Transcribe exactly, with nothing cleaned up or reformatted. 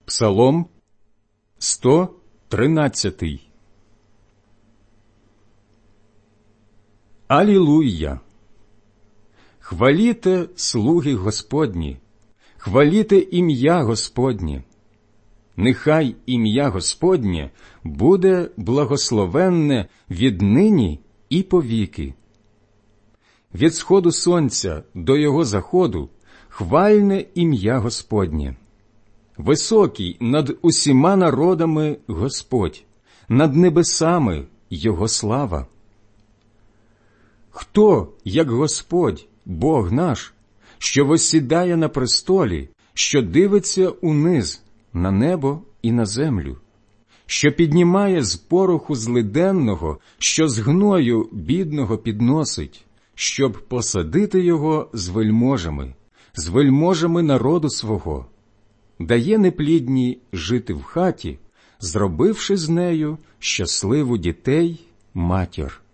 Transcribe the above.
Псалом сто тринадцятий. Алілуя! Хваліте, слуги Господні, хваліте ім'я Господнє. Нехай ім'я Господнє буде благословенне віднині і повіки. Від сходу сонця до його заходу хвальне ім'я Господнє. Високий над усіма народами Господь, над небесами його слава. Хто, як Господь, Бог наш, що восідає на престолі, що дивиться униз, на небо і на землю, що піднімає з пороху злиденного, що з гною бідного підносить, щоб посадити його з вельможами, з вельможами народу свого, дає неплідній жити в хаті, зробивши з нею щасливу дітей матір.